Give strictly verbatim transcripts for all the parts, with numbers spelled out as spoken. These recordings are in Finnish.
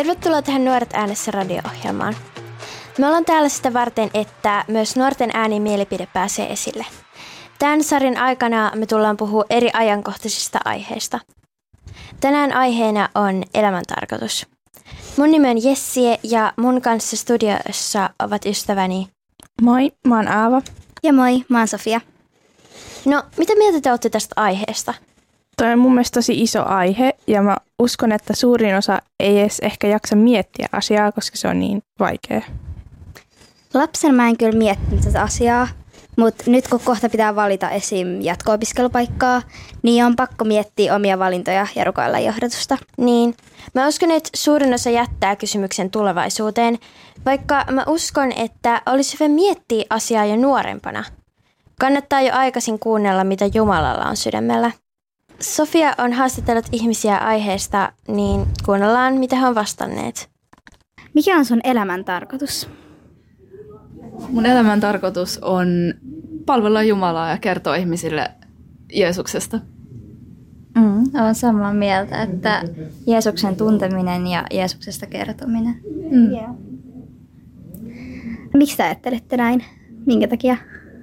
Tervetuloa tähän Nuoret äänessä radio-ohjelmaan. Me ollaan täällä sitä varten, että myös nuorten ääni mielipide pääsee esille. Tämän sarjan aikana me tullaan puhua eri ajankohtaisista aiheista. Tänään aiheena on elämäntarkoitus. Mun nimi on Jessie ja mun kanssa studiossa ovat ystäväni. Moi, mä oon Aava. Ja moi, mä oon Sofia. No, mitä mieltä te olette tästä aiheesta? Toi on mun mielestä tosi iso aihe ja mä uskon, että suurin osa ei edes ehkä jaksa miettiä asiaa, koska se on niin vaikea. Lapsen mä en kyllä miettinyt tätä asiaa, mutta nyt kun kohta pitää valita esim. Jatko-opiskelupaikkaa, niin on pakko miettiä omia valintoja ja rukoilla johdatusta. Niin, mä uskon, että suurin osa jättää kysymyksen tulevaisuuteen, vaikka mä uskon, että olisi hyvä miettiä asiaa jo nuorempana. Kannattaa jo aikaisin kuunnella, mitä Jumalalla on sydämellä. Sofia on haastatellut ihmisiä aiheesta, niin kuunnellaan, mitä he on vastanneet. Mikä on sun elämän tarkoitus? Mun elämän tarkoitus on palvella Jumalaa ja kertoa ihmisille Jeesuksesta. Mm, olen samaa mieltä, että Jeesuksen tunteminen ja Jeesuksesta kertominen. Mm. Yeah. Miksi sä ajattelette näin? Minkä takia?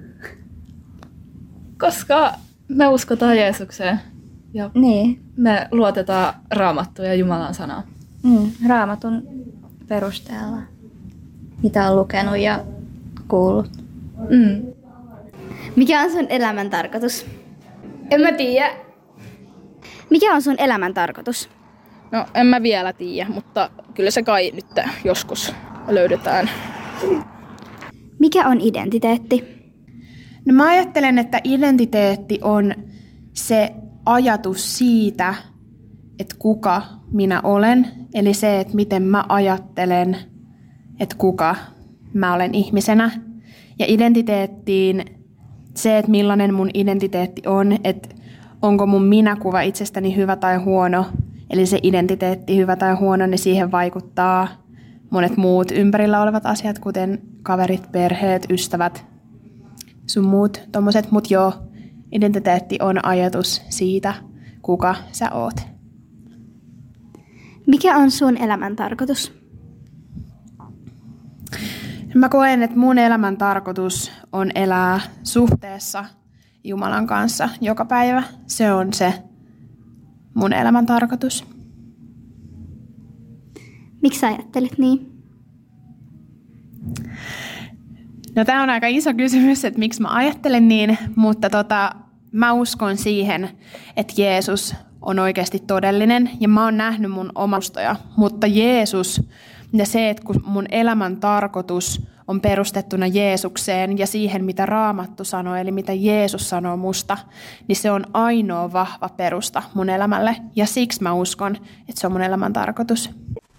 Koska me uskotaan Jeesukseen ja Niin. me luotetaan Raamattua ja Jumalan sanaa. Mm, Raamatun perusteella, mitä on lukenut ja kuullut. Mm. Mikä on sun elämän tarkoitus? En mä tiedä. Mikä on sun elämän tarkoitus? No en mä vielä tiedä, mutta kyllä se kai nyt joskus löydetään. Mikä on identiteetti? No mä ajattelen, että identiteetti on se ajatus siitä, että kuka minä olen. Eli se, että miten mä ajattelen, että kuka mä olen ihmisenä. Ja identiteettiin se, että millainen mun identiteetti on, että onko mun minäkuva itsestäni hyvä tai huono. Eli se identiteetti hyvä tai huono, niin siihen vaikuttaa monet muut ympärillä olevat asiat, kuten kaverit, perheet, ystävät, sun muut tommoset. Mut joo, identiteetti on ajatus siitä, kuka sä oot. Mikä on sun elämän tarkoitus? Mä koen, että mun elämän tarkoitus on elää suhteessa Jumalan kanssa joka päivä. Se on se mun elämän tarkoitus. Miksi sä ajattelet niin? No tää on aika iso kysymys, että miksi mä ajattelen niin, mutta tota, mä uskon siihen, että Jeesus on oikeasti todellinen ja mä oon nähnyt mun omastoja, mutta Jeesus ja se, että kun mun elämän tarkoitus on perustettuna Jeesukseen ja siihen, mitä Raamattu sanoo, eli mitä Jeesus sanoo musta, niin se on ainoa vahva perusta mun elämälle ja siksi mä uskon, että se on mun elämän tarkoitus.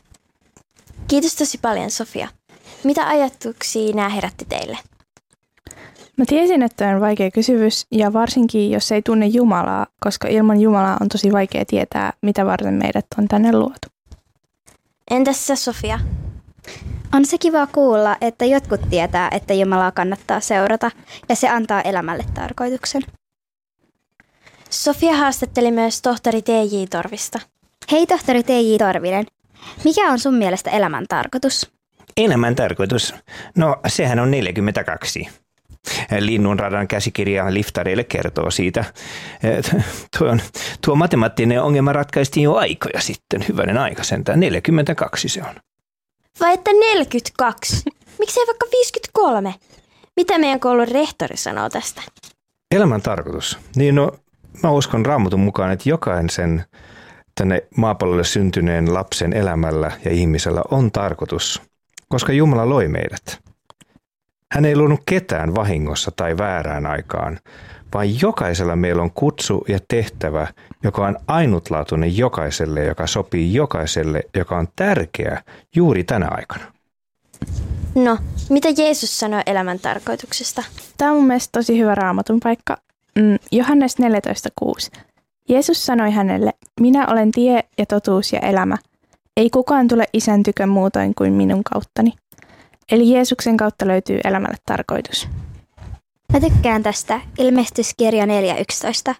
Kiitos tosi paljon, Sofia. Mitä ajatuksia nämä herätti teille? Mä tiesin, että on vaikea kysymys ja varsinkin, jos ei tunne Jumalaa, koska ilman Jumalaa on tosi vaikea tietää, mitä varten meidät on tänne luotu. Entäs sä, Sofia? On se kiva kuulla, että jotkut tietää, että Jumalaa kannattaa seurata ja se antaa elämälle tarkoituksen. Sofia haastatteli myös tohtori T J Torvista. Hei tohtori T J Torvinen, mikä on sun mielestä elämän tarkoitus? Elämän tarkoitus? No sehän on neljäkymmentäkaksi. Linnunradan käsikirja liftareille kertoo siitä. Tuo, tuo matemaattinen ongelma ratkaistiin jo aikoja sitten. Hyvänen aika sentään. neljäkymmentäkaksi se on. Vai että neljäkymmentäkaksi? Miksei vaikka viisikymmentäkolme? Mitä meidän koulun rehtori sanoo tästä? Elämän tarkoitus? Niin no, mä uskon Raamatun mukaan, että jokaisen tänne maapallolle syntyneen lapsen elämällä ja ihmisellä on tarkoitus, koska Jumala loi meidät. Hän ei luonut ketään vahingossa tai väärään aikaan, vaan jokaisella meillä on kutsu ja tehtävä, joka on ainutlaatuinen jokaiselle, joka sopii jokaiselle, joka on tärkeä juuri tänä aikana. No, mitä Jeesus sanoi elämän tarkoituksesta? Tämä on mun mielestä tosi hyvä Raamatun paikka. Mm, Johannes neljätoista kuusi. Jeesus sanoi hänelle, minä olen tie ja totuus ja elämä. Ei kukaan tule isän tykö muutoin kuin minun kauttani. Eli Jeesuksen kautta löytyy elämälle tarkoitus. Mä tykkään tästä ilmestyskirja neljä yksitoista.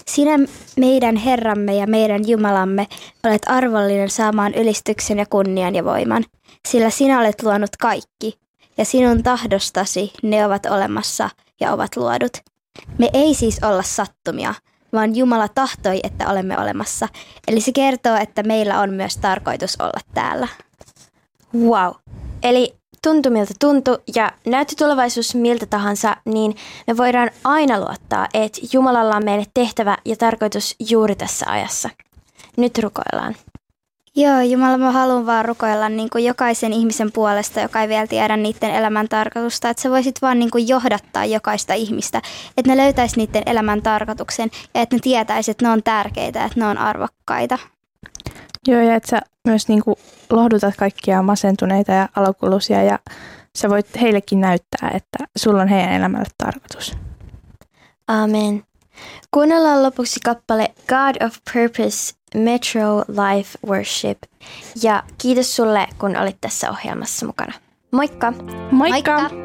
Sinä meidän Herramme ja meidän Jumalamme olet arvollinen saamaan ylistyksen ja kunnian ja voiman, sillä sinä olet luonut kaikki, ja sinun tahdostasi ne ovat olemassa ja ovat luodut. Me ei siis olla sattumia, vaan Jumala tahtoi, että olemme olemassa. Eli se kertoo, että meillä on myös tarkoitus olla täällä. Wow. Eli tuntuu miltä tuntuu ja näytti tulevaisuus miltä tahansa, niin me voidaan aina luottaa, että Jumalalla on meille tehtävä ja tarkoitus juuri tässä ajassa. Nyt rukoillaan. Joo, Jumala, mä haluan vaan rukoilla niin kuin jokaisen ihmisen puolesta, joka ei vielä tiedä niiden elämän tarkoitusta. Että sä voisit vaan niin kuin johdattaa jokaista ihmistä, että ne löytäisi niiden elämän tarkoituksen ja että ne tietäisi, että ne on tärkeitä, että ne on arvokkaita. Joo, ja että sä myös niin kuin lohdutat kaikkia masentuneita ja alokulusia ja sä voit heillekin näyttää, että sulla on heidän elämällä tarkoitus. Amen. Kuunnellaan lopuksi kappale God of Purpose, Metro Life Worship. Ja kiitos sulle, kun olit tässä ohjelmassa mukana. Moikka! Moikka! Moikka!